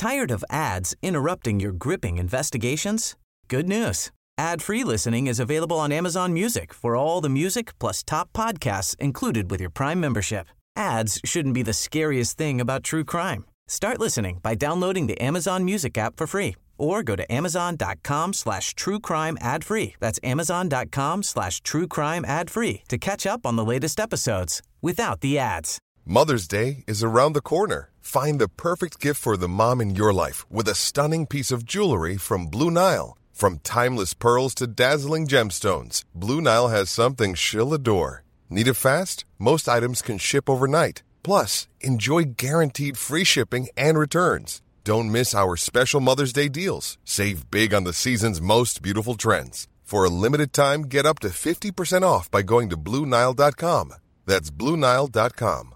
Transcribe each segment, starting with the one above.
Tired of ads interrupting your gripping investigations? Good news. Ad-free listening is available on Amazon Music for all the music plus top podcasts included with your Prime membership. Ads shouldn't be the scariest thing about true crime. Start listening by downloading the Amazon Music app for free or go to amazon.com/truecrime ad-free. That's amazon.com/truecrime ad-free to catch up on the latest episodes without the ads. Mother's Day is around the corner. Find the perfect gift for the mom in your life with a stunning piece of jewelry from Blue Nile. From timeless pearls to dazzling gemstones, Blue Nile has something she'll adore. Need it fast? Most items can ship overnight. Plus, enjoy guaranteed free shipping and returns. Don't miss our special Mother's Day deals. Save big on the season's most beautiful trends. For a limited time, get up to 50% off by going to BlueNile.com. That's BlueNile.com.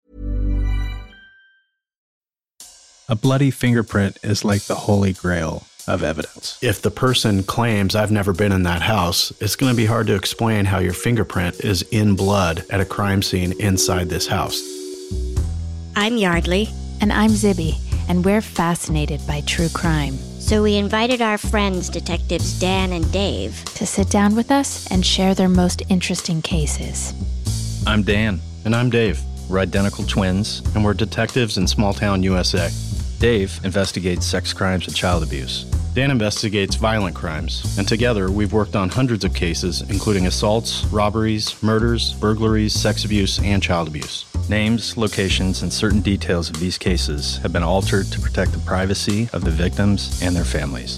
A bloody fingerprint is like the holy grail of evidence. If the person claims, I've never been in that house, it's going to be hard to explain how your fingerprint is in blood at a crime scene inside this house. I'm Yardley. And I'm Zibby, and we're fascinated by true crime. So we invited our friends, Detectives Dan and Dave, to sit down with us and share their most interesting cases. I'm Dan. And I'm Dave. We're identical twins, And we're detectives in small-town USA. Dave investigates sex crimes and child abuse. Dan investigates violent crimes, and together we've worked on hundreds of cases, including assaults, robberies, murders, burglaries, sex abuse, and child abuse. Names, locations, and certain details of these cases have been altered to protect the privacy of the victims and their families.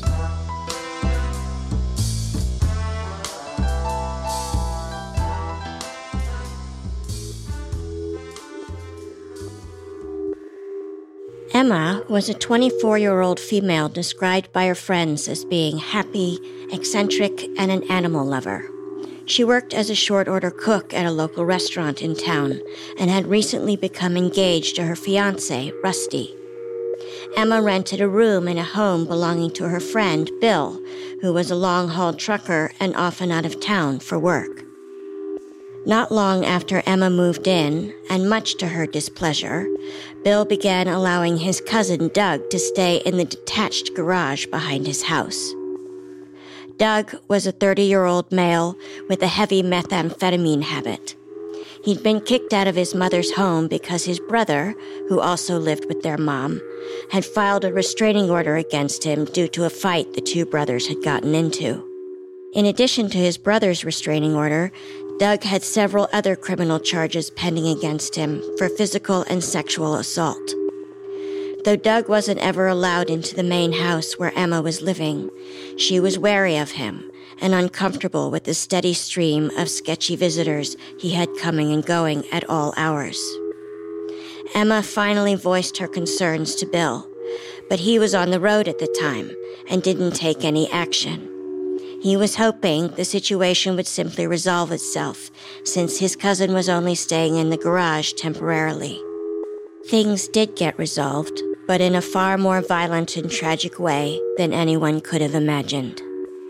Emma was a 24-year-old female described by her friends as being happy, eccentric, and an animal lover. She worked as a short-order cook at a local restaurant in town and had recently become engaged to her fiancé, Rusty. Emma rented a room in a home belonging to her friend, Bill, who was a long-haul trucker and often out of town for work. Not long after Emma moved in, and much to her displeasure, Bill began allowing his cousin Doug to stay in the detached garage behind his house. Doug was a 30-year-old male with a heavy methamphetamine habit. He'd been kicked out of his mother's home because his brother, who also lived with their mom, had filed a restraining order against him due to a fight the two brothers had gotten into. In addition to his brother's restraining order, Doug had several other criminal charges pending against him for physical and sexual assault. Though Doug wasn't ever allowed into the main house where Emma was living, she was wary of him and uncomfortable with the steady stream of sketchy visitors he had coming and going at all hours. Emma finally voiced her concerns to Bill, but he was on the road at the time and didn't take any action. He was hoping the situation would simply resolve itself, since his cousin was only staying in the garage temporarily. Things did get resolved, but in a far more violent and tragic way than anyone could have imagined.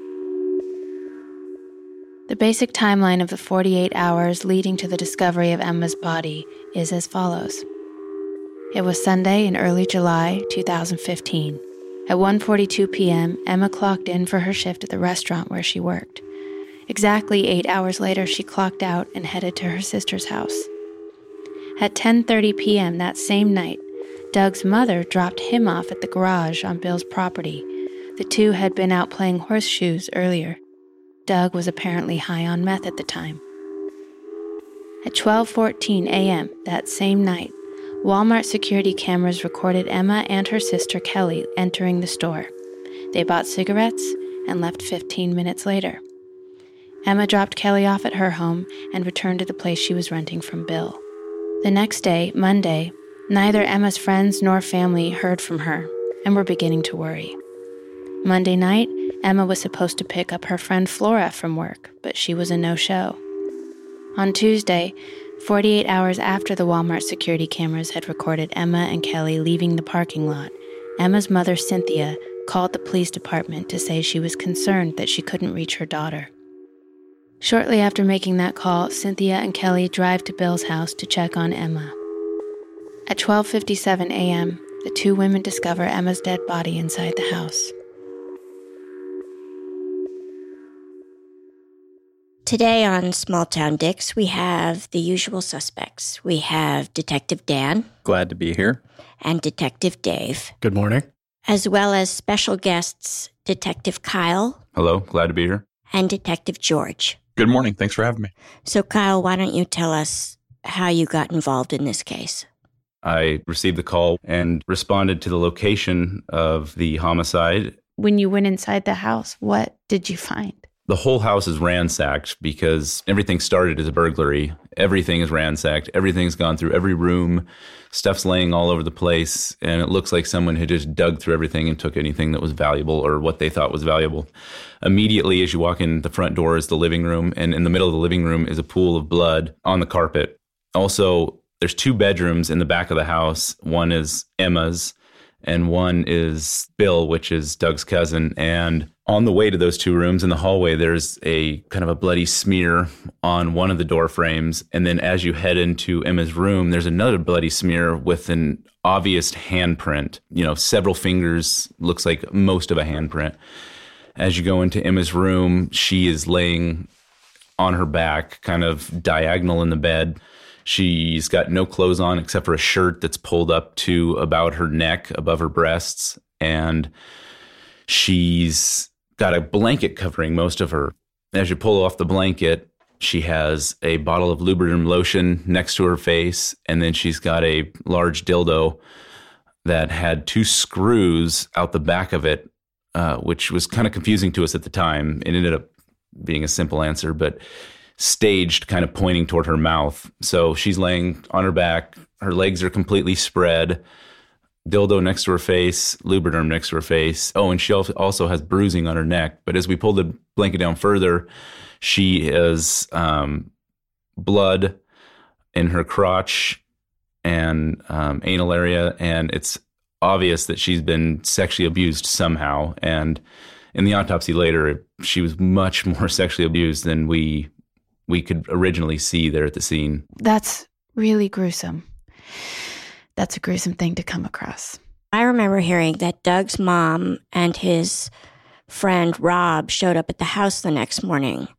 The basic timeline of the 48 hours leading to the discovery of Emma's body is as follows. It was Sunday in early July 2015. At 1:42 p.m., Emma clocked in for her shift at the restaurant where she worked. Exactly 8 hours later, she clocked out and headed to her sister's house. At 10:30 p.m. that same night, Doug's mother dropped him off at the garage on Bill's property. The two had been out playing horseshoes earlier. Doug was apparently high on meth at the time. At 12:14 a.m. that same night, Walmart security cameras recorded Emma and her sister Kelly entering the store. They bought cigarettes and left 15 minutes later. Emma dropped Kelly off at her home and returned to the place she was renting from Bill. The next day, Monday, neither Emma's friends nor family heard from her and were beginning to worry. Monday night, Emma was supposed to pick up her friend Flora from work, but she was a no-show. On Tuesday, 48 hours after the Walmart security cameras had recorded Emma and Kelly leaving the parking lot, Emma's mother, Cynthia, called the police department to say she was concerned that she couldn't reach her daughter. Shortly after making that call, Cynthia and Kelly drive to Bill's house to check on Emma. At 12:57 a.m., the two women discover Emma's dead body inside the house. Today on Small Town Dicks, we have the usual suspects. We have Detective Dan. Glad to be here. And Detective Dave. Good morning. As well as special guests, Detective Kyle. Hello, glad to be here. And Detective George. Good morning. Thanks for having me. So, Kyle, why don't you tell us how you got involved in this case? I received the call and responded to the location of the homicide. When you went inside the house, what did you find? The whole house is ransacked because everything started as a burglary. Everything is ransacked. Everything's gone through every room. Stuff's laying all over the place. And it looks like someone had just dug through everything and took anything that was valuable or what they thought was valuable. Immediately as you walk in, the front door is the living room. And in the middle of the living room is a pool of blood on the carpet. Also, there's two bedrooms in the back of the house. One is Emma's and one is Bill, which is Doug's cousin. And on the way to those two rooms in the hallway, there's a kind of a bloody smear on one of the door frames. And then as you head into Emma's room, there's another bloody smear with an obvious handprint. Several fingers, looks like most of a handprint. As you go into Emma's room, she is laying on her back, kind of diagonal in the bed. She's got no clothes on except for a shirt that's pulled up to about her neck, above her breasts. And she's got a blanket covering most of her. As you pull off the blanket, she has a bottle of Lubriderm lotion next to her face. And then she's got a large dildo that had two screws out the back of it, which was kind of confusing to us at the time. It ended up being a simple answer, but staged kind of pointing toward her mouth. So she's laying on her back. Her legs are completely spread. Dildo next to her face, Lubriderm next to her face. Oh, and she also has bruising on her neck. But as we pull the blanket down further, she has blood in her crotch and anal area. And it's obvious that she's been sexually abused somehow. And in the autopsy later, she was much more sexually abused than we could originally see there at the scene. That's really gruesome. That's a gruesome thing to come across. I remember hearing that Doug's mom and his friend Rob showed up at the house the next morning.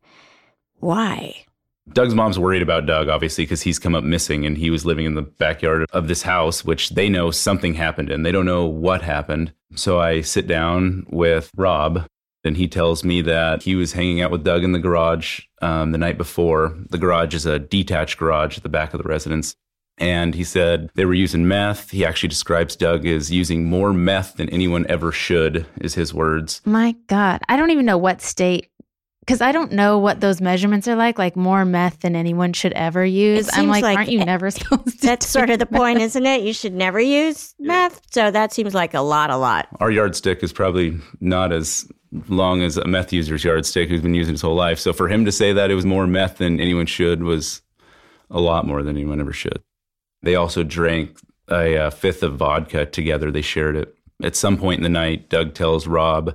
Why? Doug's mom's worried about Doug, obviously, because he's come up missing and he was living in the backyard of this house, which they know something happened in. They don't know what happened. So I sit down with Rob, and he tells me that he was hanging out with Doug in the garage the night before. The garage is a detached garage at the back of the residence. And he said they were using meth. He actually describes Doug as using more meth than anyone ever should, is his words. My God. I don't even know what state, because I don't know what those measurements are like more meth than anyone should ever use. I'm like, aren't you never supposed to? That's sort of the point, isn't it? You should never use meth. So that seems like a lot. Our yardstick is probably not as long as a meth user's yardstick who's been using his whole life. So for him to say that it was more meth than anyone should was a lot more than anyone ever should. They also drank a fifth of vodka together. They shared it. At some point in the night, Doug tells Rob,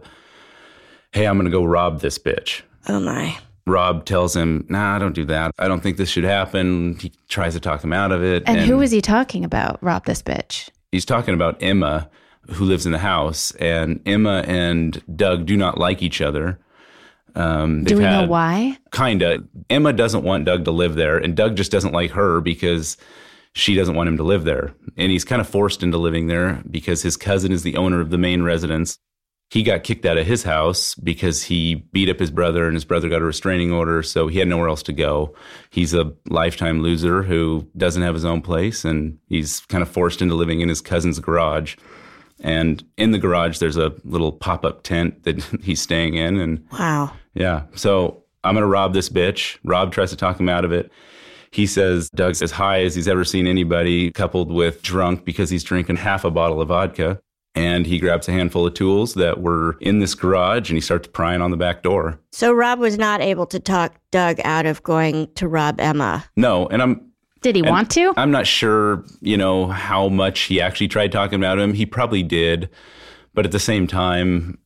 "Hey, I'm going to go rob this bitch." Oh, my. Rob tells him, "Nah, don't do that. I don't think this should happen." He tries to talk him out of it. And who is he talking about, rob this bitch? He's talking about Emma, who lives in the house. And Emma and Doug do not like each other. Do we know why? Kinda. Emma doesn't want Doug to live there, and Doug just doesn't like her because she doesn't want him to live there. And he's kind of forced into living there because his cousin is the owner of the main residence. He got kicked out of his house because he beat up his brother, and his brother got a restraining order, so he had nowhere else to go. He's a lifetime loser who doesn't have his own place, and he's kind of forced into living in his cousin's garage. And in the garage, there's a little pop-up tent that he's staying in. And wow. Yeah. So I'm going to rob this bitch. Rob tries to talk him out of it. He says Doug's as high as he's ever seen anybody, coupled with drunk because he's drinking half a bottle of vodka. And he grabs a handful of tools that were in this garage, and he starts prying on the back door. So Rob was not able to talk Doug out of going to rob Emma. No, Did he want to? I'm not sure, how much he actually tried talking about him. He probably did. But at the same time,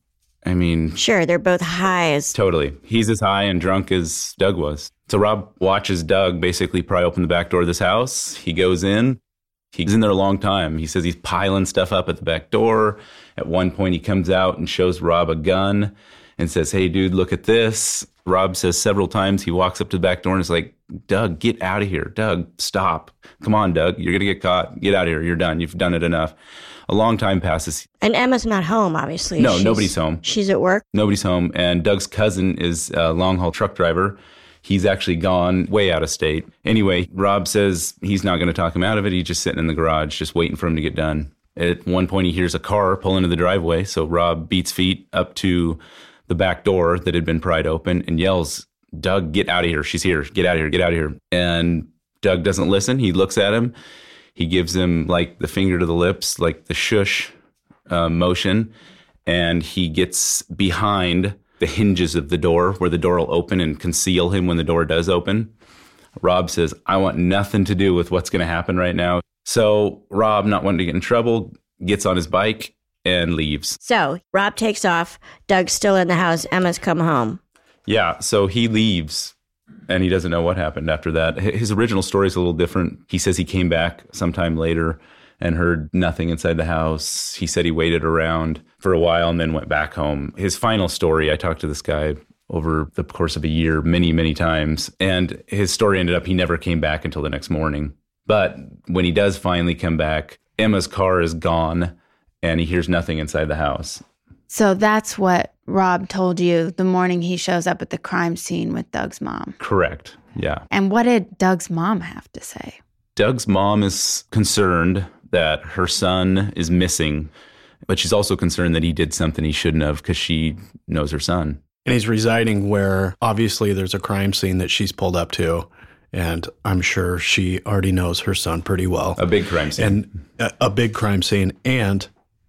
Sure, they're both high as... Totally. He's as high and drunk as Doug was. So Rob watches Doug basically pry open the back door of this house. He goes in. He's in there a long time. He says he's piling stuff up at the back door. At one point, he comes out and shows Rob a gun and says, hey, dude, look at this. Rob says several times, he walks up to the back door and is like, Doug, get out of here. Doug, stop. Come on, Doug. You're going to get caught. Get out of here. You're done. You've done it enough. A long time passes. And Emma's not home, obviously. No, nobody's home. She's at work? Nobody's home. And Doug's cousin is a long-haul truck driver. He's actually gone way out of state. Anyway, Rob says he's not going to talk him out of it. He's just sitting in the garage, just waiting for him to get done. At one point, he hears a car pull into the driveway. So Rob beats feet up to the back door that had been pried open and yells, Doug, get out of here. She's here. Get out of here. Get out of here. And Doug doesn't listen. He looks at him. He gives him like the finger to the lips, like the shush motion. And he gets behind the hinges of the door where the door will open and conceal him when the door does open. Rob says, I want nothing to do with what's going to happen right now. So Rob, not wanting to get in trouble, gets on his bike and leaves. So Rob takes off. Doug's still in the house. Emma's come home. Yeah, so he leaves and he doesn't know what happened after that. His original story is a little different. He says he came back sometime later and heard nothing inside the house. He said he waited around for a while and then went back home. His final story, I talked to this guy over the course of a year many, many times. And his story ended up he never came back until the next morning. But when he does finally come back, Emma's car is gone and he hears nothing inside the house. So that's what Rob told you the morning he shows up at the crime scene with Doug's mom. Correct. Yeah. And what did Doug's mom have to say? Doug's mom is concerned that her son is missing, but she's also concerned that he did something he shouldn't have because she knows her son. And he's residing where obviously there's a crime scene that she's pulled up to. And I'm sure she already knows her son pretty well. A big crime scene. And a big crime scene. And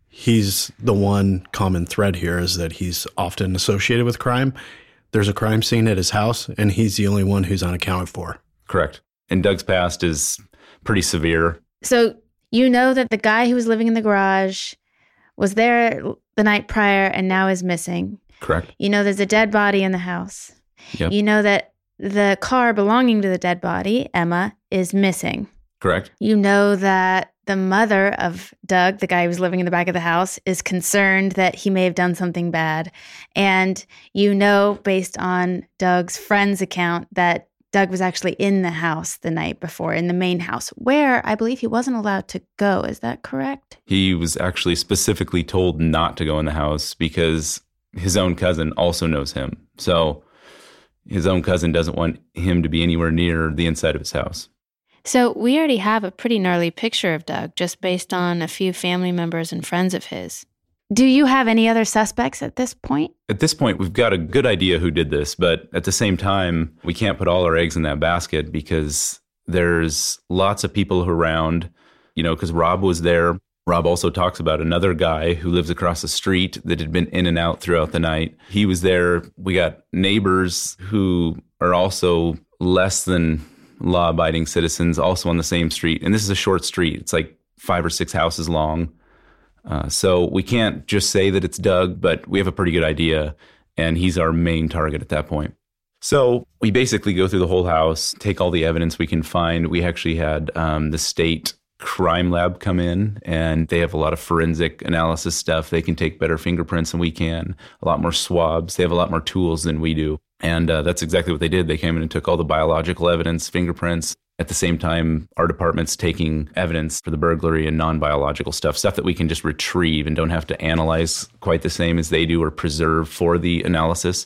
he's the one common thread here is that he's often associated with crime. There's a crime scene at his house, and he's the only one who's unaccounted for. Correct. And Doug's past is pretty severe. So you know that the guy who was living in the garage was there the night prior and now is missing. Correct. You know there's a dead body in the house. Yep. You know that the car belonging to the dead body, Emma, is missing. Correct. You know that the mother of Doug, the guy who was living in the back of the house, is concerned that he may have done something bad. And you know, based on Doug's friend's account, that Doug was actually in the house the night before, in the main house, where I believe he wasn't allowed to go. Is that correct? He was actually specifically told not to go in the house because his own cousin also knows him. So his own cousin doesn't want him to be anywhere near the inside of his house. So we already have a pretty gnarly picture of Doug just based on a few family members and friends of his. Do you have any other suspects at this point? At this point, we've got a good idea who did this, but at the same time, we can't put all our eggs in that basket because there's lots of people around, you know, because Rob was there. Rob also talks about another guy who lives across the street that had been in and out throughout the night. He was there. We got neighbors who are also less than law-abiding citizens, also on the same street. And this is a short street. It's like 5 or 6 houses long. So we can't just say that it's Doug, but we have a pretty good idea, and he's our main target at that point. So we basically go through the whole house, take all the evidence we can find. We actually had the state crime lab come in, and they have a lot of forensic analysis stuff. They can take better fingerprints than we can, a lot more swabs. They have a lot more tools than we do. And that's exactly what they did. They came in and took all the biological evidence, fingerprints. At the same time, our department's taking evidence for the burglary and non-biological stuff that we can just retrieve and don't have to analyze quite the same as they do or preserve for the analysis.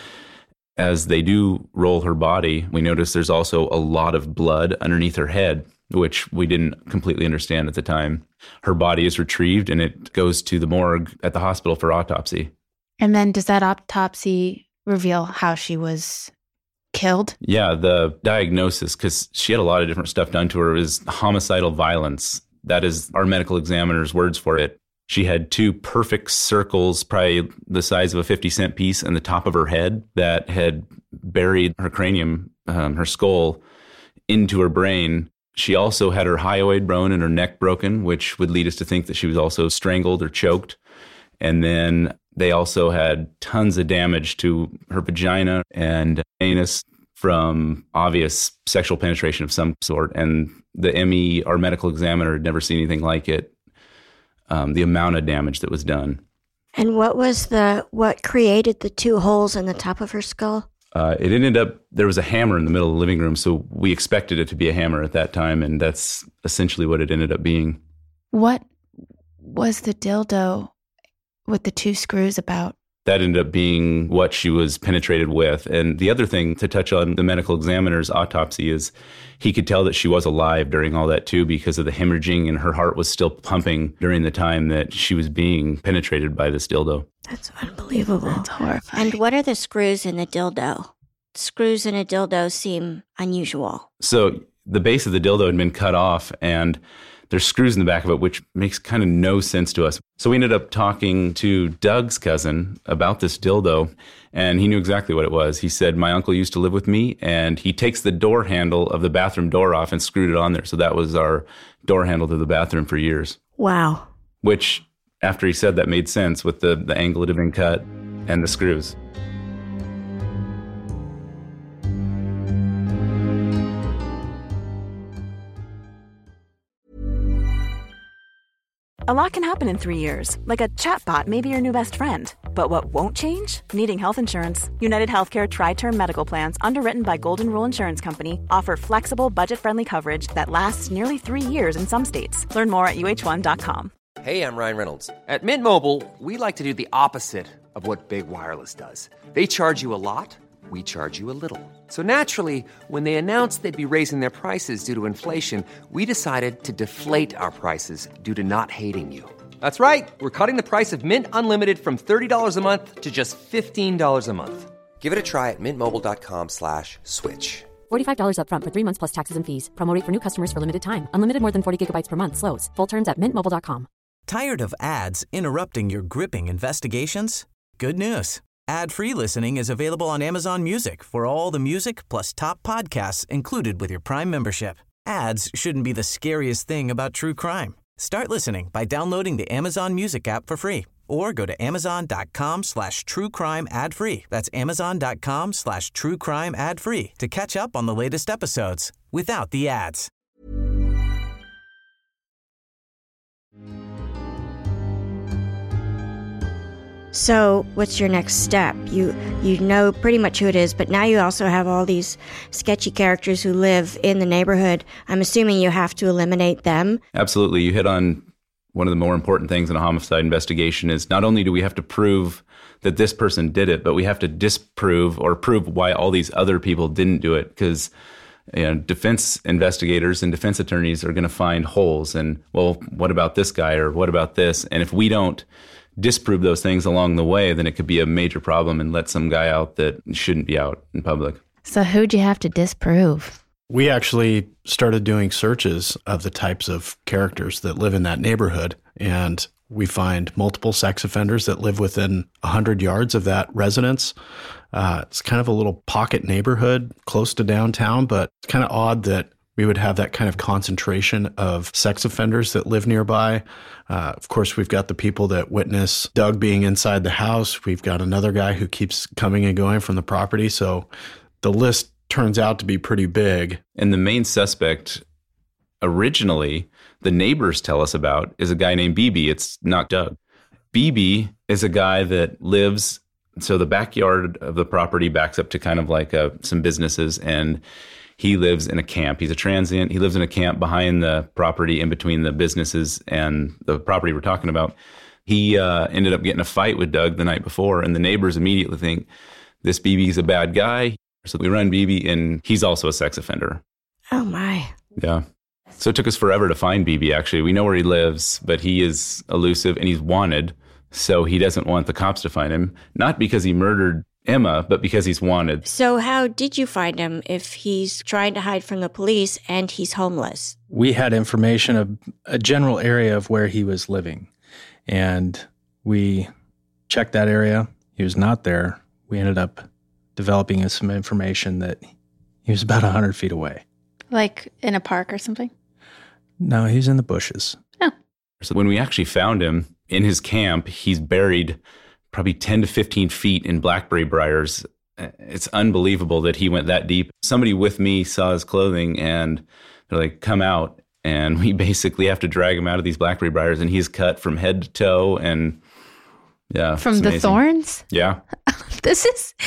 As they do roll her body, we notice there's also a lot of blood underneath her head, which we didn't completely understand at the time. Her body is retrieved and it goes to the morgue at the hospital for autopsy. And then does that autopsy reveal how she was killed? Yeah, the diagnosis, because she had a lot of different stuff done to her, is homicidal violence. That is our medical examiner's words for it. She had 2 perfect circles, probably the size of a 50-cent piece, in the top of her head that had buried her cranium, her skull, into her brain. She also had her hyoid bone and her neck broken, which would lead us to think that she was also strangled or choked. And then they also had tons of damage to her vagina and anus, from obvious sexual penetration of some sort. And the ME, our medical examiner, had never seen anything like it. The amount of damage that was done. And what created the 2 holes in the top of her skull? It ended up, there was a hammer in the middle of the living room, so we expected it to be a hammer at that time, and that's essentially what it ended up being. What was the dildo with the 2 screws about? That ended up being what she was penetrated with. And the other thing to touch on the medical examiner's autopsy is he could tell that she was alive during all that too because of the hemorrhaging, and her heart was still pumping during the time that she was being penetrated by this dildo. That's unbelievable. That's horrifying. And what are the screws in the dildo? Screws in a dildo seem unusual. So the base of the dildo had been cut off, and there's screws in the back of it, which makes kind of no sense to us. So we ended up talking to Doug's cousin about this dildo, and he knew exactly what it was. He said, my uncle used to live with me, and he takes the door handle of the bathroom door off and screwed it on there. So that was our door handle to the bathroom for years. Wow. Which, after he said that, made sense with the angle it had been cut and the screws. A lot can happen in 3 years, like a chatbot may be your new best friend. But what won't change? Needing health insurance. United Healthcare Tri-Term Medical Plans, underwritten by Golden Rule Insurance Company, offer flexible, budget-friendly coverage that lasts nearly 3 years in some states. Learn more at uh1.com. Hey, I'm Ryan Reynolds. At Mint Mobile, we like to do the opposite of what Big Wireless does. They charge you a lot, we charge you a little. So naturally, when they announced they'd be raising their prices due to inflation, we decided to deflate our prices due to not hating you. That's right. We're cutting the price of Mint Unlimited from $30 a month to just $15 a month. Give it a try at mintmobile.com/switch. $45 up front for 3 months plus taxes and fees. Promo rate for new customers for limited time. Unlimited more than 40 gigabytes per month slows. Full terms at mintmobile.com. Tired of ads interrupting your gripping investigations? Good news. Ad-free listening is available on Amazon Music for all the music plus top podcasts included with your Prime membership. Ads shouldn't be the scariest thing about true crime. Start listening by downloading the Amazon Music app for free or go to amazon.com/truecrime ad-free. That's amazon.com/truecrime ad-free to catch up on the latest episodes without the ads. So what's your next step? You know pretty much who it is, but now you also have all these sketchy characters who live in the neighborhood. I'm assuming you have to eliminate them. Absolutely. You hit on one of the more important things in a homicide investigation is not only do we have to prove that this person did it, but we have to disprove or prove why all these other people didn't do it, because defense investigators and defense attorneys are going to find holes and, well, what about this guy or what about this? And if we don't disprove those things along the way, then it could be a major problem and let some guy out that shouldn't be out in public. So who'd you have to disprove? We actually started doing searches of the types of characters that live in that neighborhood, and we find multiple sex offenders that live within 100 yards of that residence. It's kind of a little pocket neighborhood close to downtown, but it's kind of odd that we would have that kind of concentration of sex offenders that live nearby. Of course, we've got the people that witness Doug being inside the house. We've got another guy who keeps coming and going from the property. So the list turns out to be pretty big. And the main suspect originally, the neighbors tell us about, is a guy named BB. It's not Doug. BB is a guy that lives, so the backyard of the property backs up to kind of like some businesses, and he lives in a camp. He's a transient. He lives in a camp behind the property in between the businesses and the property we're talking about. He ended up getting a fight with Doug the night before, and the neighbors immediately think this BB's a bad guy. So we run BB, and he's also a sex offender. Oh, my. Yeah. So it took us forever to find BB, actually. We know where he lives, but he is elusive, and he's wanted. So he doesn't want the cops to find him, not because he murdered Emma, but because he's wanted. So how did you find him if he's trying to hide from the police and he's homeless? We had information of a general area of where he was living, and we checked that area. He was not there. We ended up developing some information that he was about 100 feet away. Like in a park or something? No, he's in the bushes. Oh. So when we actually found him in his camp, he's buried probably 10 to 15 feet in blackberry briars it's unbelievable that he went that deep. Somebody with me saw his clothing and they're like, come out. And we basically have to drag him out of these blackberry briars, and he's cut from head to toe. And yeah. From the thorns? Yeah. This is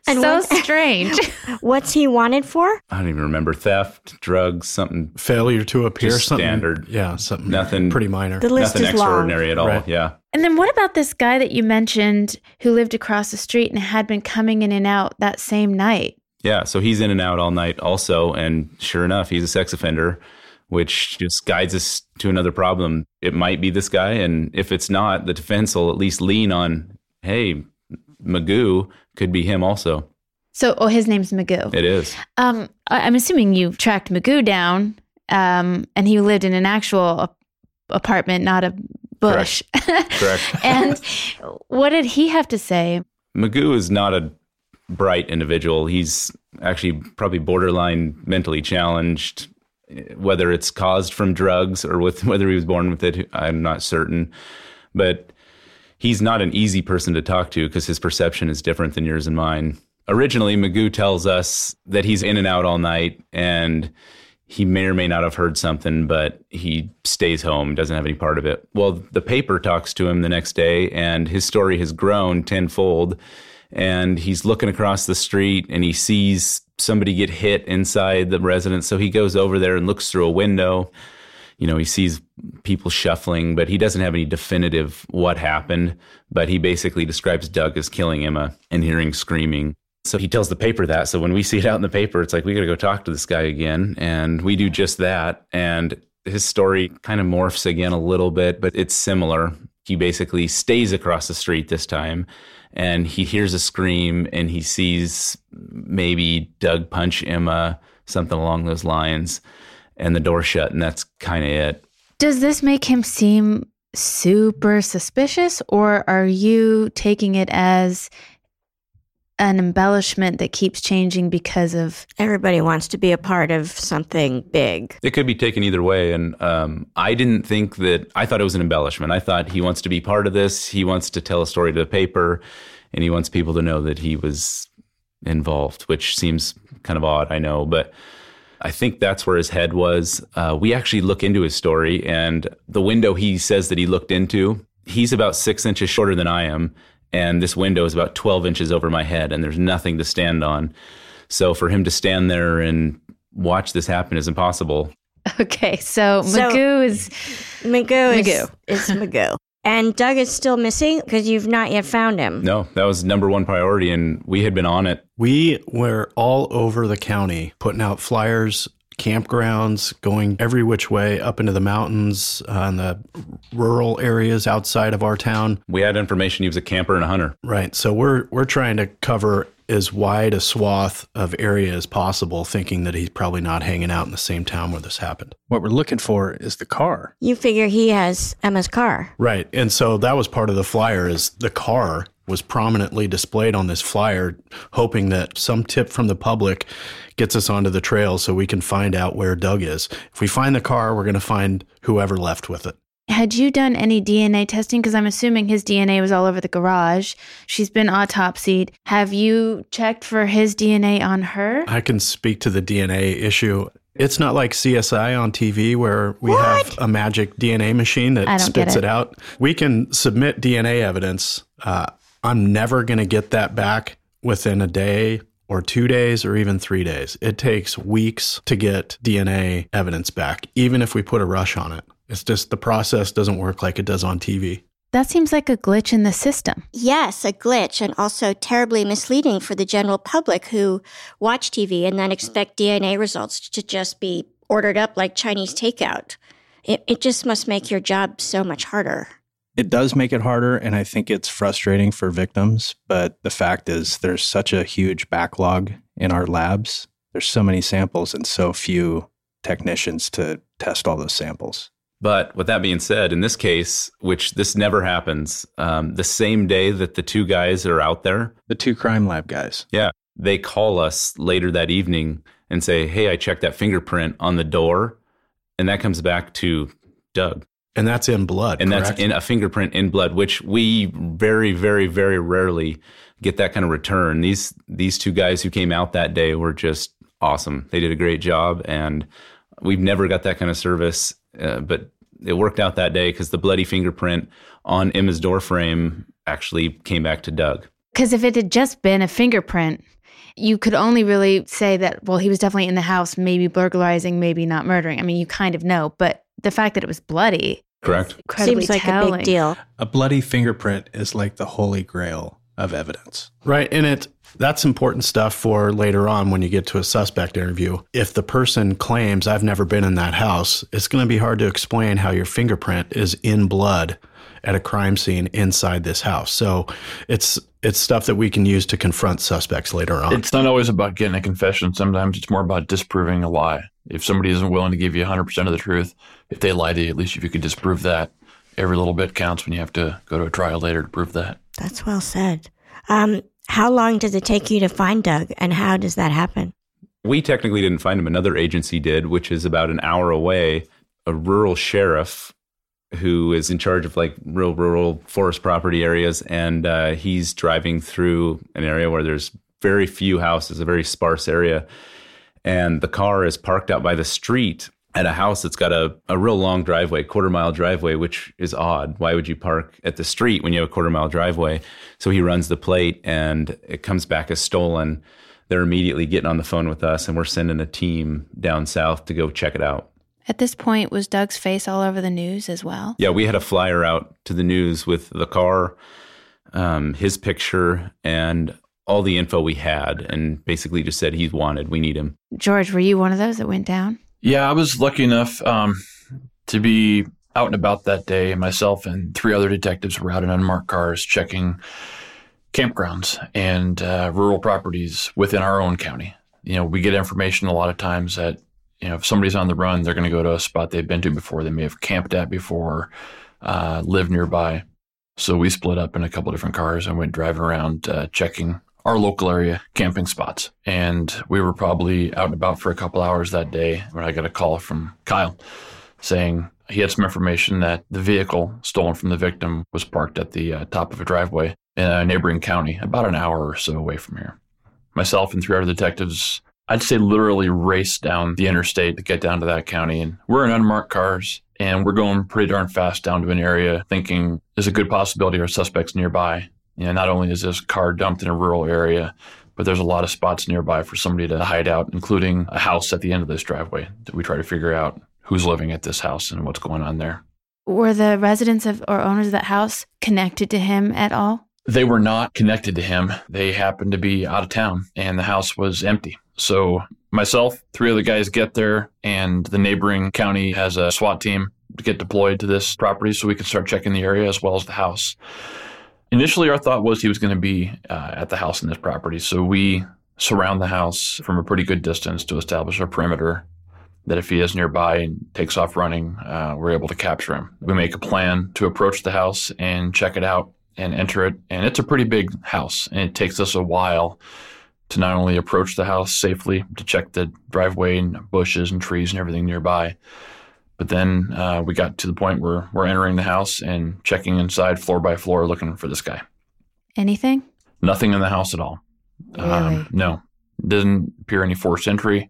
strange. What's he wanted for? I don't even remember. Theft, drugs, something. Failure to appear, just something. Standard. Yeah, something. Nothing pretty minor. The list nothing is long. extraordinary at all. Right. Yeah. And then what about this guy that you mentioned who lived across the street and had been coming in and out that same night? Yeah. So he's in and out all night also. And sure enough, he's a sex offender, which just guides us to another problem. It might be this guy. And if it's not, the defense will at least lean on, hey, Magoo could be him also. So, his name's Magoo. It is. I'm assuming you tracked Magoo down, and he lived in an actual apartment, not a bush. Correct. And what did he have to say? Magoo is not a bright individual. He's actually probably borderline mentally challenged. Whether it's caused from drugs or whether he was born with it, I'm not certain. But he's not an easy person to talk to because his perception is different than yours and mine. Originally, Magoo tells us that he's in and out all night and he may or may not have heard something, but he stays home, doesn't have any part of it. Well, the paper talks to him the next day and his story has grown tenfold. And he's looking across the street and he sees somebody get hit inside the residence. So he goes over there and looks through a window. You know, he sees people shuffling, but he doesn't have any definitive what happened. But he basically describes Doug as killing Emma and hearing screaming. So he tells the paper that. So when we see it out in the paper, it's like, we got to go talk to this guy again. And we do just that. And his story kind of morphs again a little bit, but it's similar. He basically stays across the street this time. And he hears a scream and he sees maybe Doug punch Emma, something along those lines, and the door shut. And that's kind of it. Does this make him seem super suspicious, or are you taking it as an embellishment that keeps changing because of... Everybody wants to be a part of something big. It could be taken either way. And I didn't think that... I thought it was an embellishment. I thought he wants to be part of this. He wants to tell a story to the paper, and he wants people to know that he was involved, which seems kind of odd, I know. But I think that's where his head was. We actually look into his story, and the window he says that he looked into, he's about 6 inches shorter than I am. And this window is about 12 inches over my head, and there's nothing to stand on. So for him to stand there and watch this happen is impossible. Okay, so Magoo is Magoo. And Doug is still missing because you've not yet found him. No, that was number one priority, and we had been on it. We were all over the county putting out flyers, campgrounds, going every which way up into the mountains and the rural areas outside of our town. We had information he was a camper and a hunter. Right. So we're trying to cover as wide a swath of area as possible, thinking that he's probably not hanging out in the same town where this happened. What we're looking for is the car. You figure he has Emma's car. Right. And so that was part of the flyer, is the car was prominently displayed on this flyer, hoping that some tip from the public gets us onto the trail so we can find out where Doug is. If we find the car, we're going to find whoever left with it. Had you done any DNA testing? Because I'm assuming his DNA was all over the garage. She's been autopsied. Have you checked for his DNA on her? I can speak to the DNA issue. It's not like CSI on TV where we have a magic DNA machine that spits it out. We can submit DNA evidence. I'm never going to get that back within a day or 2 days or even 3 days. It takes weeks to get DNA evidence back, even if we put a rush on it. It's just the process doesn't work like it does on TV. That seems like a glitch in the system. Yes, a glitch, and also terribly misleading for the general public who watch TV and then expect DNA results to just be ordered up like Chinese takeout. It just must make your job so much harder. It does make it harder, and I think it's frustrating for victims, but the fact is there's such a huge backlog in our labs. There's so many samples and so few technicians to test all those samples. But with that being said, in this case, which this never happens, the same day that the two guys are out there, the two crime lab guys, they call us later that evening and say, hey, I checked that fingerprint on the door, and that comes back to Doug. And that's in blood, and correct? That's in a fingerprint in blood, which we very, very, very rarely get that kind of return. These two guys who came out that day were just awesome. They did a great job, and we've never got that kind of service, but it worked out that day because the bloody fingerprint on Emma's door frame actually came back to Doug. Because if it had just been a fingerprint, you could only really say that, well, he was definitely in the house, maybe burglarizing, maybe not murdering. I mean, you kind of know, but the fact that it was bloody. Correct. Seems like telling. a big deal. A bloody fingerprint is like the holy grail of evidence. Right. And that's important stuff for later on when you get to a suspect interview. If the person claims, I've never been in that house, it's going to be hard to explain how your fingerprint is in blood at a crime scene inside this house. So it's stuff that we can use to confront suspects later on. It's not always about getting a confession. Sometimes it's more about disproving a lie. If somebody isn't willing to give you 100% of the truth, if they lie to you, at least if you could disprove that, every little bit counts when you have to go to a trial later to prove that. That's well said. How long does it take you to find Doug, and how does that happen? We technically didn't find him. Another agency did, which is about an hour away. A rural sheriff who is in charge of like real rural forest property areas, and he's driving through an area where there's very few houses, a very sparse area, and the car is parked out by the street at a house that's got a real long driveway, quarter-mile driveway, which is odd. Why would you park at the street when you have a quarter-mile driveway? So he runs the plate, and it comes back as stolen. They're immediately getting on the phone with us, and we're sending a team down south to go check it out. At this point, was Doug's face all over the news as well? Yeah, we had a flyer out to the news with the car, his picture, and all the info we had, and basically just said he's wanted. We need him. George, were you one of those that went down? Yeah, I was lucky enough to be out and about that day. Myself and 3 other detectives were out in unmarked cars checking campgrounds and rural properties within our own county. You know, we get information a lot of times that, you know, if somebody's on the run, they're going to go to a spot they've been to before. They may have camped at before, lived nearby. So we split up in a couple different cars and went driving around checking our local area camping spots. And we were probably out and about for a couple hours that day when I got a call from Kyle saying he had some information that the vehicle stolen from the victim was parked at the top of a driveway in a neighboring county, about an hour or so away from here. Myself and 3 other detectives, I'd say literally raced down the interstate to get down to that county. And we're in unmarked cars, and we're going pretty darn fast down to an area thinking there's a good possibility our suspect's nearby. You know, not only is this car dumped in a rural area, but there's a lot of spots nearby for somebody to hide out, including a house at the end of this driveway that we try to figure out who's living at this house and what's going on there. Were the residents or owners of that house connected to him at all? They were not connected to him. They happened to be out of town, and the house was empty. So myself, 3 other guys get there, and the neighboring county has a SWAT team to get deployed to this property so we can start checking the area as well as the house. Initially, our thought was he was going to be at the house in this property. So we surround the house from a pretty good distance to establish a perimeter that if he is nearby and takes off running, we're able to capture him. We make a plan to approach the house and check it out and enter it. And it's a pretty big house, and it takes us a while to not only approach the house safely, to check the driveway and bushes and trees and everything nearby, but then we got to the point where we're entering the house and checking inside floor by floor looking for this guy. Anything? Nothing in the house at all. Really? No. Doesn't appear any forced entry,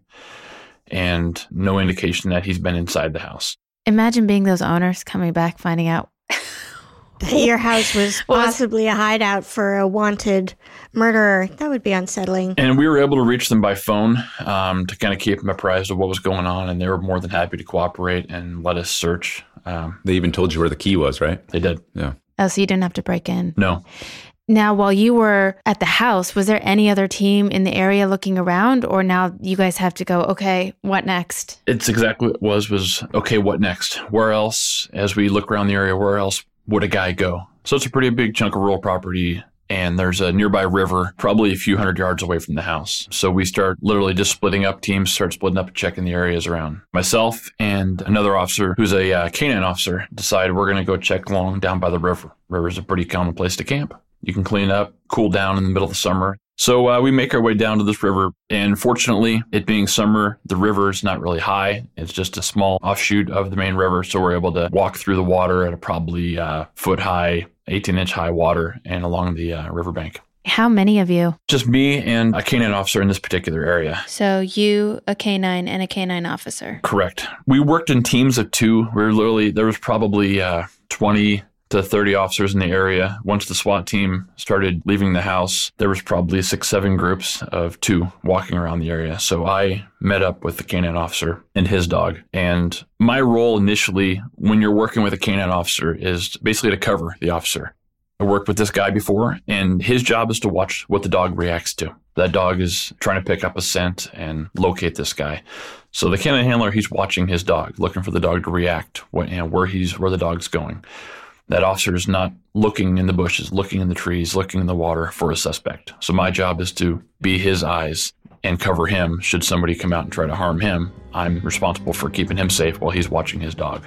and no indication that he's been inside the house. Imagine being those owners coming back, finding out that your house was possibly a hideout for a wanted murderer. That would be unsettling. And we were able to reach them by phone to kind of keep them apprised of what was going on, and they were more than happy to cooperate and let us search. They even told you where the key was, right? They did. Yeah. Oh, so you didn't have to break in? No. Now, while you were at the house, was there any other team in the area looking around, or now you guys have to go, okay, what next? It's exactly what it was, okay, what next? Where else, as we look around the area, where else would a guy go? So it's a pretty big chunk of rural property, and there's a nearby river, probably a few hundred yards away from the house. So we start literally just splitting up teams, start splitting up and checking the areas around. Myself and another officer, who's a canine officer, decided we're going to go check along down by the river. River's a pretty common place to camp. You can clean up, cool down in the middle of the summer. So we make our way down to this river, and fortunately, it being summer, the river is not really high. It's just a small offshoot of the main river, so we're able to walk through the water at a probably foot-high, 18-inch high water and along the riverbank. How many of you? Just me and a canine officer in this particular area. So you, a canine, and a canine officer. Correct. We worked in teams of 2. There was probably 20 to 30 officers in the area. Once the SWAT team started leaving the house, there was probably 6-7 groups of 2 walking around the area. So I met up with the canine officer and his dog. And my role initially, when you're working with a canine officer, is basically to cover the officer. I worked with this guy before, and his job is to watch what the dog reacts to. That dog is trying to pick up a scent and locate this guy. So the canine handler, he's watching his dog, looking for the dog to react, where the dog's going. That officer is not looking in the bushes, looking in the trees, looking in the water for a suspect. So my job is to be his eyes and cover him. Should somebody come out and try to harm him, I'm responsible for keeping him safe while he's watching his dog.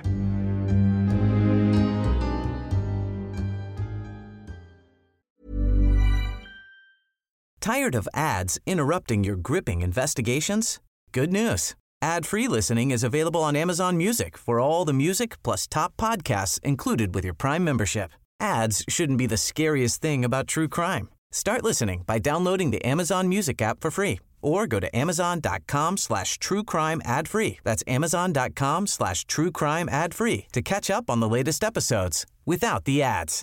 Tired of ads interrupting your gripping investigations? Good news. Ad-free listening is available on Amazon Music for all the music plus top podcasts included with your Prime membership. Ads shouldn't be the scariest thing about true crime. Start listening by downloading the Amazon Music app for free or go to amazon.com/truecrime ad-free. That's amazon.com/truecrime ad-free to catch up on the latest episodes without the ads.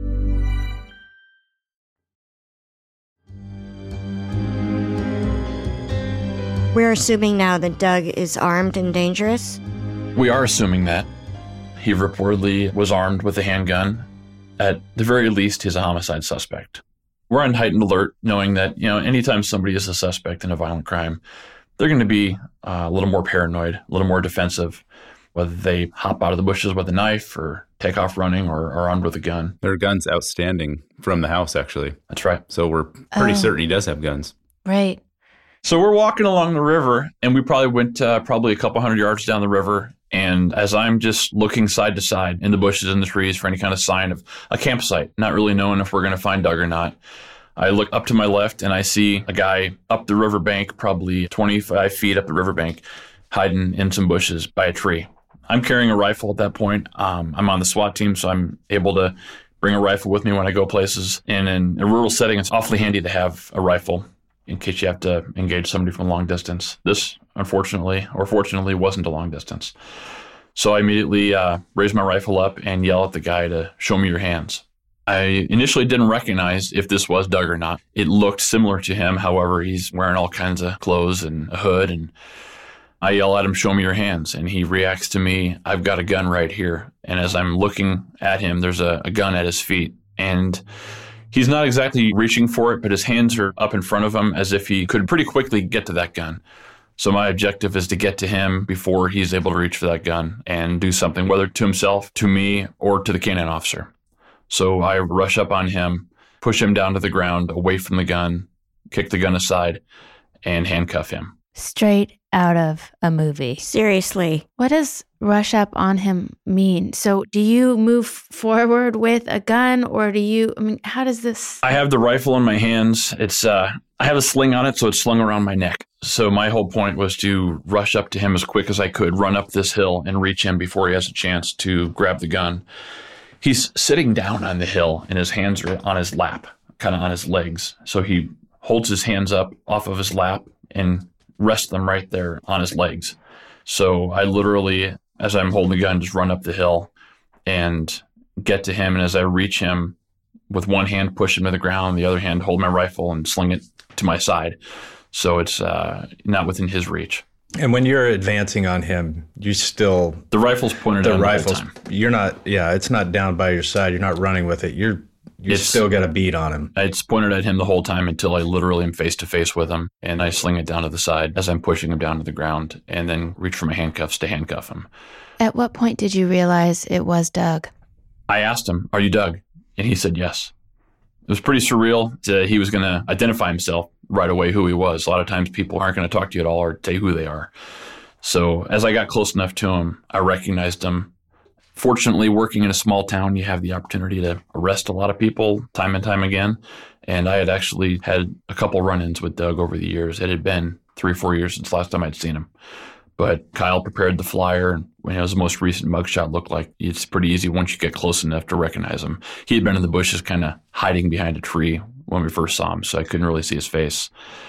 We're assuming now that Doug is armed and dangerous? We are assuming that. He reportedly was armed with a handgun. At the very least, he's a homicide suspect. We're on heightened alert, knowing that, anytime somebody is a suspect in a violent crime, they're going to be a little more paranoid, a little more defensive, whether they hop out of the bushes with a knife or take off running or are armed with a gun. There are guns outstanding from the house, actually. That's right. So we're pretty certain he does have guns. Right. So we're walking along the river, and we probably went a couple hundred yards down the river. And as I'm just looking side to side in the bushes and the trees for any kind of sign of a campsite, not really knowing if we're going to find Doug or not, I look up to my left and I see a guy up the riverbank, probably 25 feet up the riverbank, hiding in some bushes by a tree. I'm carrying a rifle at that point. I'm on the SWAT team, so I'm able to bring a rifle with me when I go places. And in a rural setting, it's awfully handy to have a rifle in case you have to engage somebody from a long distance. This, unfortunately, or fortunately, wasn't a long distance. So I immediately raise my rifle up and yell at the guy to show me your hands. I initially didn't recognize if this was Doug or not. It looked similar to him. However, he's wearing all kinds of clothes and a hood. And I yell at him, show me your hands. And he reacts to me, I've got a gun right here. And as I'm looking at him, there's a gun at his feet. And he's not exactly reaching for it, but his hands are up in front of him as if he could pretty quickly get to that gun. So my objective is to get to him before he's able to reach for that gun and do something, whether to himself, to me, or to the canine officer. So I rush up on him, push him down to the ground, away from the gun, kick the gun aside, and handcuff him. Straight out of a movie. Seriously. What does rush up on him mean? So do you move forward with a gun or how does this? I have the rifle in my hands. I have a sling on it, so it's slung around my neck. So my whole point was to rush up to him as quick as I could, run up this hill and reach him before he has a chance to grab the gun. He's sitting down on the hill and his hands are on his lap, kind of on his legs. So he holds his hands up off of his lap and rests them right there on his legs. So I literally, as I'm holding the gun, just run up the hill and get to him. And as I reach him, with one hand, push him to the ground, the other hand, hold my rifle and sling it to my side. So it's not within his reach. And when you're advancing on him, you still... The rifle's pointed at him all the time. You're not, it's not down by your side. You're not running with it. You still got a beat on him. It's pointed at him the whole time until I literally am face to face with him. And I sling it down to the side as I'm pushing him down to the ground and then reach for my handcuffs to handcuff him. At what point did you realize it was Doug? I asked him, "Are you Doug?" And he said yes. It was pretty surreal. He was going to identify himself right away who he was. A lot of times people aren't going to talk to you at all or tell you who they are. So as I got close enough to him, I recognized him. Fortunately, working in a small town, you have the opportunity to arrest a lot of people time and time again. And I had actually had a couple run-ins with Doug over the years. It had been 3 or 4 years since last time I'd seen him. But Kyle prepared the flyer, and when his most recent mugshot looked like, it's pretty easy once you get close enough to recognize him. He had been in the bushes kind of hiding behind a tree when we first saw him, so I couldn't really see his face.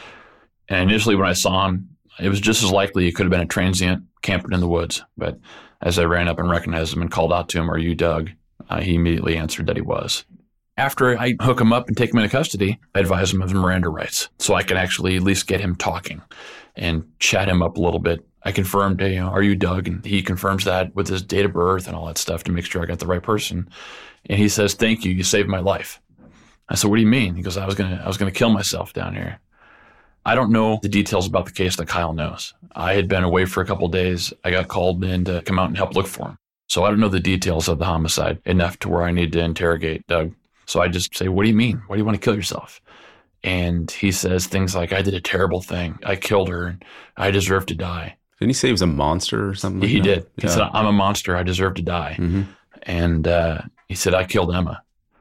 And initially when I saw him, it was just as likely it could have been a transient camping in the woods. But as I ran up and recognized him and called out to him, "Are you Doug?" He immediately answered that he was. After I hook him up and take him into custody, I advise him of the Miranda rights so I can actually at least get him talking and chat him up a little bit. I confirmed, "Are you Doug?" And he confirms that with his date of birth and all that stuff to make sure I got the right person. And he says, "Thank you. You saved my life." I said, "What do you mean?" He goes, I was gonna kill myself down here." I don't know the details about the case that Kyle knows. I had been away for a couple of days. I got called in to come out and help look for him. So I don't know the details of the homicide enough to where I need to interrogate Doug. So I just say, "What do you mean? Why do you want to kill yourself?" And he says things like, "I did a terrible thing. I killed her and I deserve to die." Didn't he say he was a monster or something? He like did. That? He said, "I'm a monster. I deserve to die." Mm-hmm. And he said, "I killed Emma."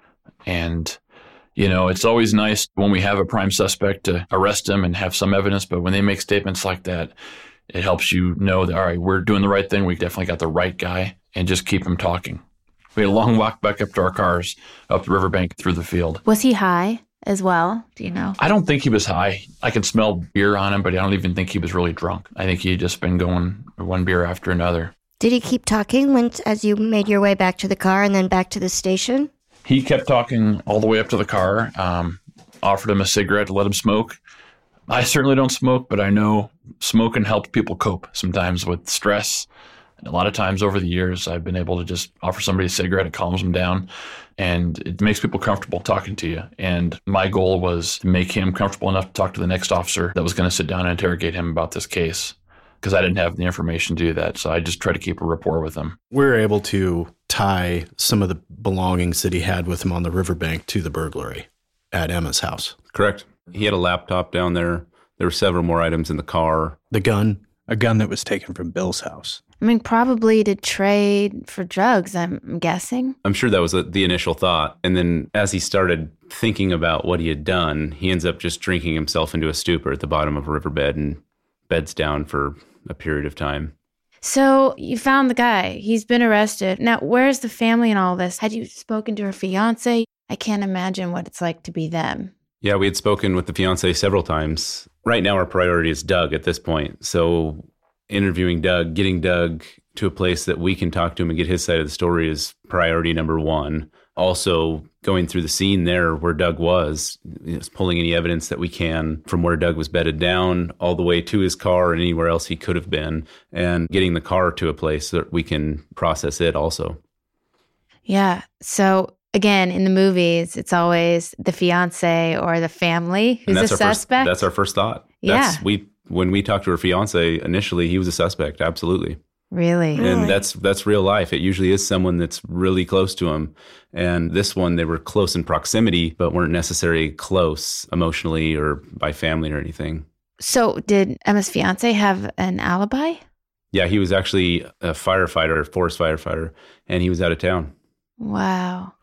And, it's always nice when we have a prime suspect to arrest him and have some evidence. But when they make statements like that, it helps you know that, all right, we're doing the right thing. We definitely got the right guy, and just keep him talking. We had a long walk back up to our cars, up the riverbank through the field. Was he high as well? Do you know? I don't think he was high. I can smell beer on him, but I don't even think he was really drunk. I think he had just been going one beer after another. Did he keep talking as you made your way back to the car and then back to the station? He kept talking all the way up to the car, offered him a cigarette to let him smoke. I certainly don't smoke, but I know smoking helps people cope sometimes with stress. And a lot of times over the years, I've been able to just offer somebody a cigarette. It calms them down, and it makes people comfortable talking to you. And my goal was to make him comfortable enough to talk to the next officer that was going to sit down and interrogate him about this case, because I didn't have the information to do that. So I just tried to keep a rapport with him. We were able to tie some of the belongings that he had with him on the riverbank to the burglary at Emma's house. Correct. He had a laptop down there. There were several more items in the car. The gun. A gun that was taken from Bill's house. I mean, probably to trade for drugs, I'm guessing. I'm sure that was the initial thought. And then as he started thinking about what he had done, he ends up just drinking himself into a stupor at the bottom of a riverbed and beds down for a period of time. So you found the guy. He's been arrested. Now, where's the family in all this? Had you spoken to her fiance? I can't imagine what it's like to be them. Yeah, we had spoken with the fiance several times. Right now, our priority is Doug at this point. So interviewing Doug, getting Doug to a place that we can talk to him and get his side of the story is priority number one. Also, going through the scene there where Doug was, pulling any evidence that we can from where Doug was bedded down all the way to his car and anywhere else he could have been, and getting the car to a place that we can process it also. Yeah. So again, in the movies, it's always the fiance or the family who's a suspect. That's our first thought. Yeah. When we talked to her fiance initially, he was a suspect. Absolutely. Really? And that's real life. It usually is someone that's really close to him. And this one, they were close in proximity, but weren't necessarily close emotionally or by family or anything. So did Emma's fiance have an alibi? Yeah, he was actually a firefighter, a forest firefighter, and he was out of town. Wow.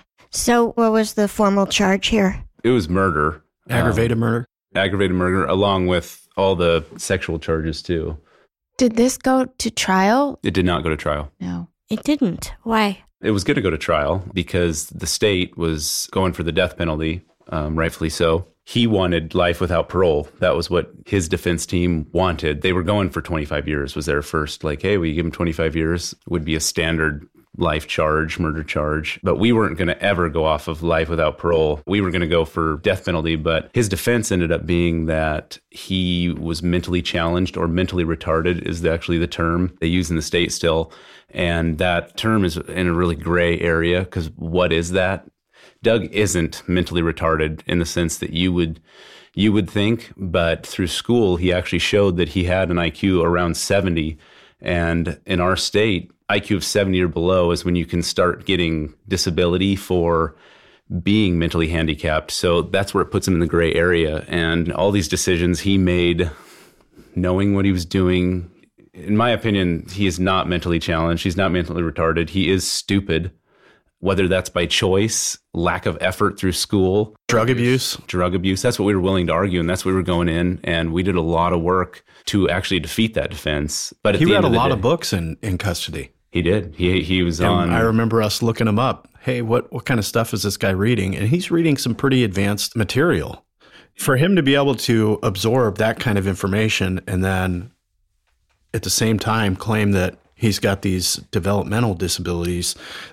So what was the formal charge here? It was murder. Aggravated murder? Aggravated murder, along with all the sexual charges, too. Did this go to trial? It did not go to trial. No. It didn't. Why? It was going to go to trial because the state was going for the death penalty, rightfully so. He wanted life without parole. That was what his defense team wanted. They were going for 25 years, was their first, hey, we give him 25 years, would be a standard life charge, murder charge. But we weren't going to ever go off of life without parole. We were going to go for death penalty. But his defense ended up being that he was mentally challenged, or mentally retarded is actually the term they use in the state still. And that term is in a really gray area, because what is that? Doug isn't mentally retarded in the sense that you would think, but through school, he actually showed that he had an IQ around 70. And in our state, IQ of 70 or below is when you can start getting disability for being mentally handicapped. So that's where it puts him in the gray area. And all these decisions he made, knowing what he was doing, in my opinion, he is not mentally challenged. He's not mentally retarded. He is stupid. whether that's by choice, lack of effort through school. Drug abuse. That's what we were willing to argue, and that's what we were going in. And we did a lot of work to actually defeat that defense. But he read a lot of books in custody. He did. He was on. I remember us looking him up. Hey, what kind of stuff is this guy reading? And he's reading some pretty advanced material. For him to be able to absorb that kind of information and then at the same time claim that he's got these developmental disabilities,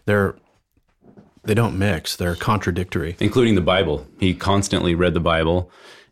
they don't mix. They're contradictory. Including the Bible. He constantly read the Bible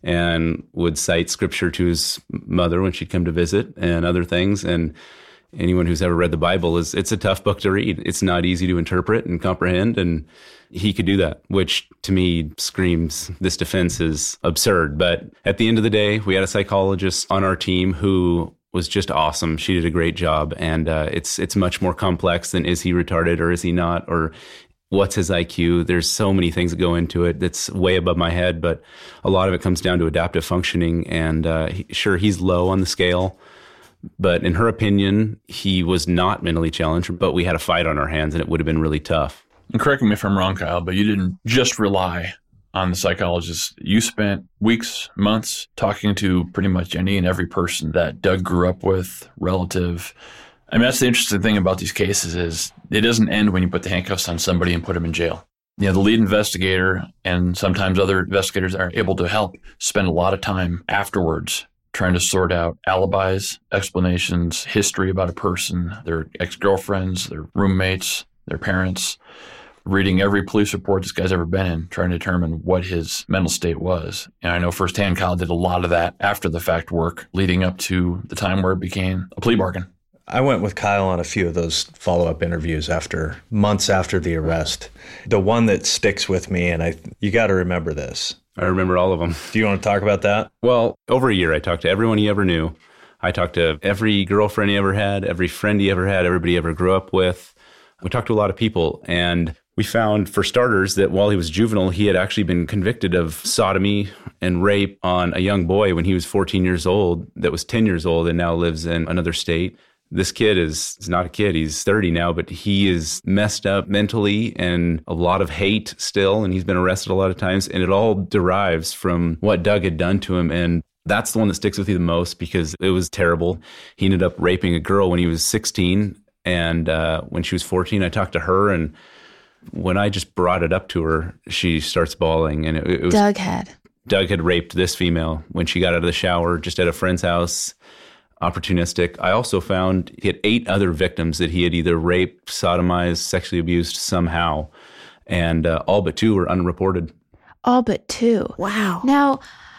and would cite scripture to his mother when she'd come to visit and other things. And anyone who's ever read the Bible, it's a tough book to read. It's not easy to interpret and comprehend. And he could do that, which to me screams this defense is absurd. But at the end of the day, we had a psychologist on our team who was just awesome. She did a great job. And it's much more complex than is he retarded or is he not, or what's his IQ? There's so many things that go into it that's way above my head, but a lot of it comes down to adaptive functioning. And sure, he's low on the scale, but in her opinion, he was not mentally challenged, but we had a fight on our hands and it would have been really tough. And correct me if I'm wrong, Kyle, but you didn't just rely on the psychologist. You spent weeks, months talking to pretty much any and every person that Doug grew up with, relative. I mean, that's the interesting thing about these cases is it doesn't end when you put the handcuffs on somebody and put them in jail. You know, the lead investigator and sometimes other investigators are able to help spend a lot of time afterwards trying to sort out alibis, explanations, history about a person, their ex-girlfriends, their roommates, their parents, reading every police report this guy's ever been in, trying to determine what his mental state was. And I know firsthand Kyle did a lot of that after the fact work leading up to the time where it became a plea bargain. I went with Kyle on a few of those follow-up interviews months after the arrest. The one that sticks with me, and you got to remember this. I remember all of them. Do you want to talk about that? Well, over a year, I talked to everyone he ever knew. I talked to every girlfriend he ever had, every friend he ever had, everybody he ever grew up with. We talked to a lot of people, and we found, for starters, that while he was juvenile, he had actually been convicted of sodomy and rape on a young boy when he was 14 years old that was 10 years old and now lives in another state. This kid is not a kid. He's 30 now, but he is messed up mentally and a lot of hate still, and he's been arrested a lot of times, and it all derives from what Doug had done to him. And that's the one that sticks with you the most because it was terrible. He ended up raping a girl when he was 16, and when she was 14, I talked to her, and when I just brought it up to her, she starts bawling. And it was Doug had raped this female when she got out of the shower just at a friend's house. Opportunistic. I also found he had 8 other victims that he had either raped, sodomized, sexually abused somehow, and all but 2 were unreported. All but 2. Wow. Now,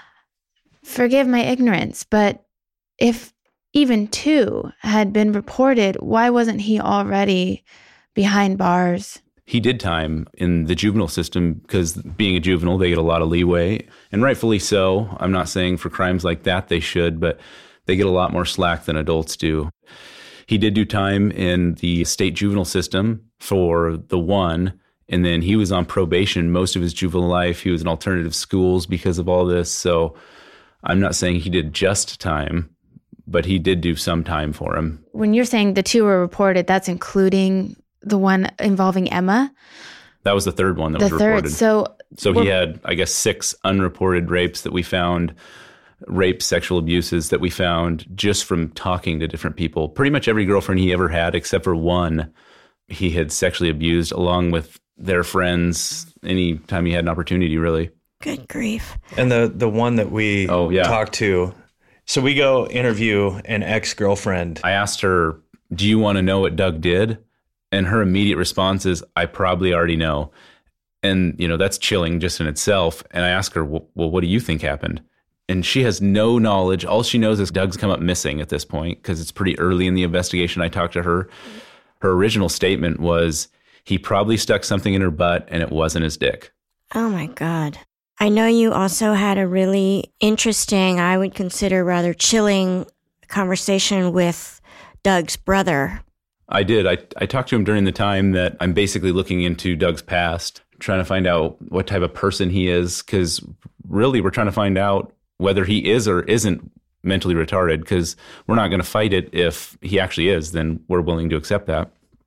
forgive my ignorance, but if even 2 had been reported, why wasn't he already behind bars? He did time in the juvenile system because being a juvenile, they get a lot of leeway, and rightfully so. I'm not saying for crimes like that they should, but they get a lot more slack than adults do. He did do time in the state juvenile system for the one, and then he was on probation most of his juvenile life. He was in alternative schools because of all this. So I'm not saying he did just time, but he did do some time for him. When you're saying the 2 were reported, that's including the one involving Emma? That was the third one that was reported. So he had, I guess, 6 unreported rapes that we found. Rape, sexual abuses that we found just from talking to different people. Pretty much every girlfriend he ever had, except for one, he had sexually abused along with their friends any time he had an opportunity, really. Good grief. And the one that we talked to, so we go interview an ex-girlfriend. I asked her, do you want to know what Doug did? And her immediate response is, I probably already know. And, that's chilling just in itself. And I asked her, well, what do you think happened? And she has no knowledge. All she knows is Doug's come up missing at this point because it's pretty early in the investigation. I talked to her. Her original statement was he probably stuck something in her butt and it wasn't his dick. Oh, my God. I know you also had a really interesting, I would consider rather chilling conversation with Doug's brother. I did. I talked to him during the time that I'm basically looking into Doug's past, trying to find out what type of person he is, because really we're trying to find out whether he is or isn't mentally retarded, because we're not going to fight it if he actually is, then we're willing to accept that.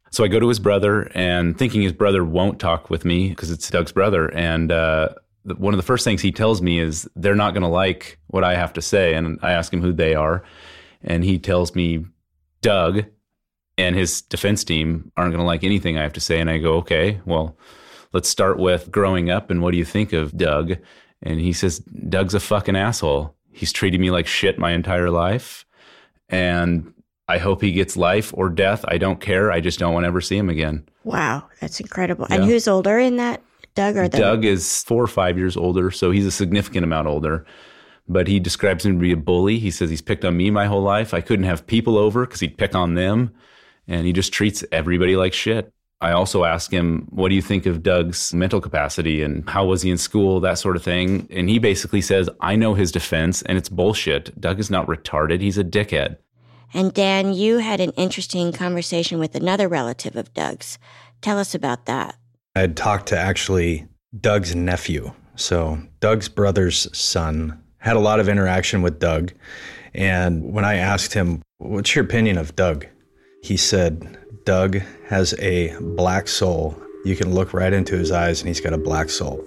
So I go to his brother and thinking his brother won't talk with me because it's Doug's brother. And one of the first things he tells me is they're not going to like what I have to say. And I ask him who they are. And he tells me Doug and his defense team aren't going to like anything I have to say. And I go, okay, well, let's start with growing up. And what do you think of Doug? And he says, Doug's a fucking asshole. He's treated me like shit my entire life. And I hope he gets life or death. I don't care. I just don't want to ever see him again. Wow, that's incredible. Yeah. And who's older in that, Doug? Doug is 4 or 5 years older, so he's a significant amount older. But he describes him to be a bully. He says he's picked on me my whole life. I couldn't have people over because he'd pick on them. And he just treats everybody like shit. I also ask him, what do you think of Doug's mental capacity and how was he in school, that sort of thing? And he basically says, I know his defense and it's bullshit. Doug is not retarded. He's a dickhead. And Dan, you had an interesting conversation with another relative of Doug's. Tell us about that. I had talked to actually Doug's nephew. So Doug's brother's son had a lot of interaction with Doug. And when I asked him, what's your opinion of Doug? He said, Doug has a black soul. You can look right into his eyes and he's got a black soul.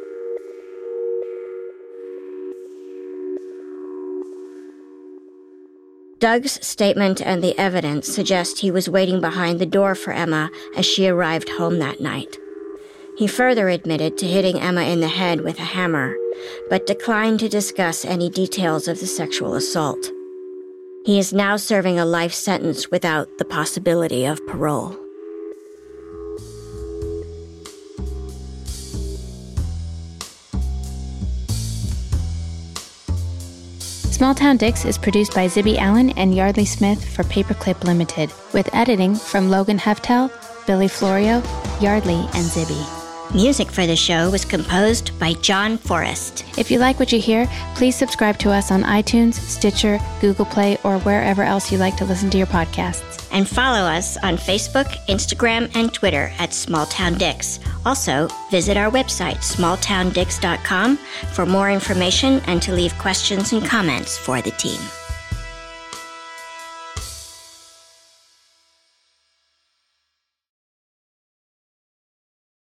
Doug's statement and the evidence suggest he was waiting behind the door for Emma as she arrived home that night. He further admitted to hitting Emma in the head with a hammer, but declined to discuss any details of the sexual assault. He is now serving a life sentence without the possibility of parole. Small Town Dicks is produced by Zibby Allen and Yardley Smith for Paperclip Limited, with editing from Logan Heftel, Billy Florio, Yardley, and Zibby. Music for the show was composed by John Forrest. If you like what you hear, please subscribe to us on iTunes, Stitcher, Google Play, or wherever else you like to listen to your podcasts. And follow us on Facebook, Instagram, and Twitter at Small Town Dicks. Also, visit our website, smalltowndicks.com, for more information and to leave questions and comments for the team.